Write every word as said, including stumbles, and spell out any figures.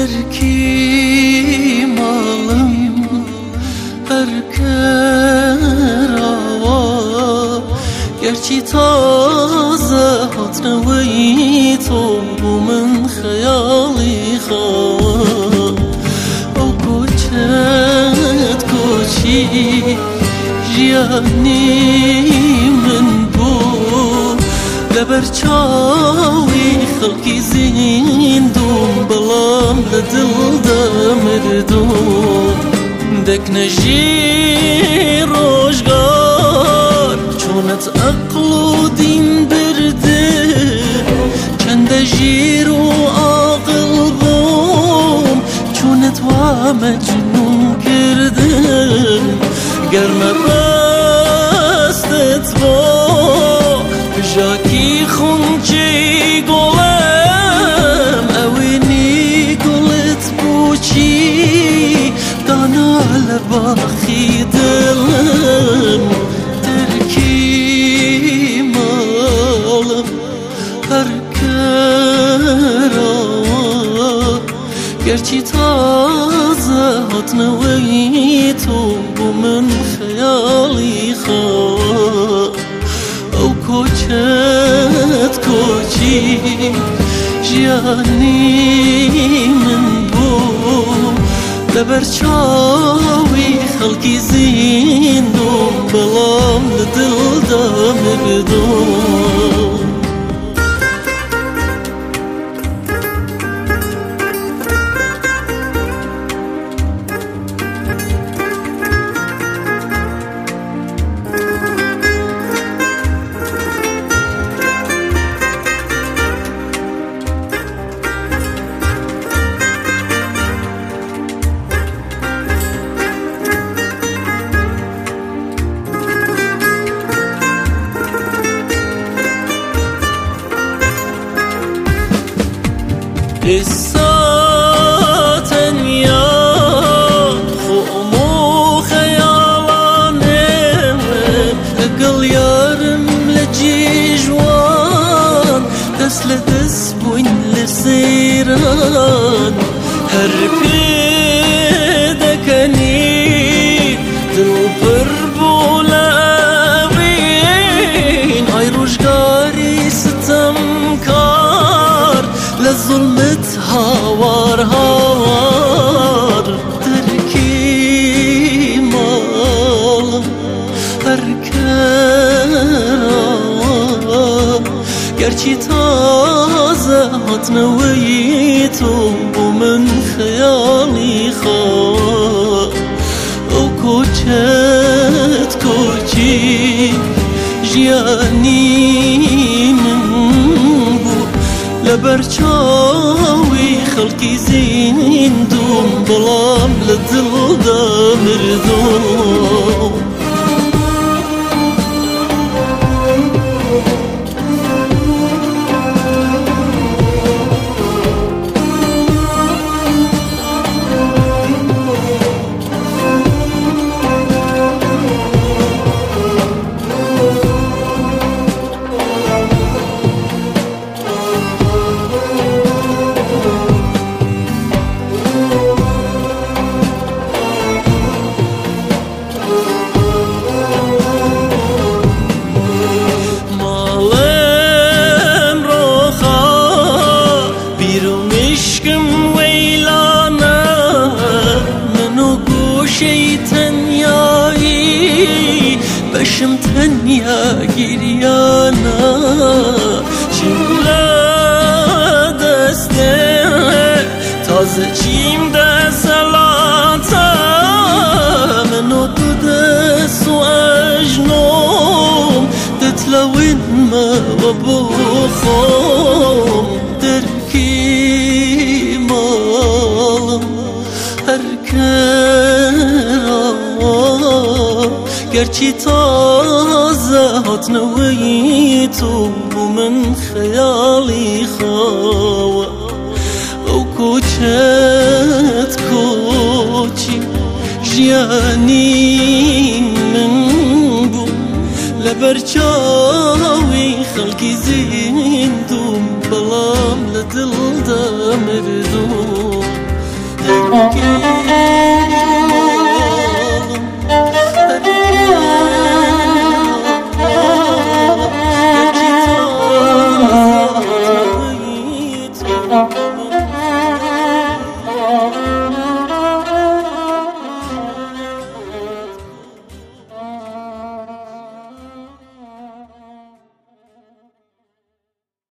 ترکی مالم برکراوا گرچی تازه هاتنوی تو من خیالی خواه او کوچت کوچی جیانی من بود لبرچاوی خلقی زیندوم بلام لدل دا مردوم دک نجی روشگار چونت عقل و دین برده چند جیر و عاقل بوم چونت و مجنون کرده گرم راستت با جاکی خونچی گلم اوینی گلت بوچی دانا لباخی دلم ترکی مالم پرکرا گرچی تازه هاتنوی تو من خیالی خواه او کوچت کوچی جیانی من بود لبرچاوی خلقی زیندوم بلام لدل دا مردوم قصة يا خومو خيالانم اقل يارم لجي جوان دس لدس بوين لسيران هر بيدكني دل بربولاوين اي روشقاري ستمكار لظلمت هاوار هاوار ترکی مالم پرکرا گرچی تازه هاتنوی تو من خیالی خواه او کوچت کوچی جیانی من بود لبرچاوی خلقی زیندوم بلام لدل دا مردوم بشم تنیا گریانا چیملا دسته تازه چیم دسلاتا منو دو دست و اجنوم دتلوین ما و بخوم درکی مالم هرکرا گرچی تازه هاتنوی تو من خیالی خواه او کوچت کوچی جیانی من بود لبرچاوی خلقی زیندوم بلام لدل دا مردوم خەڵکی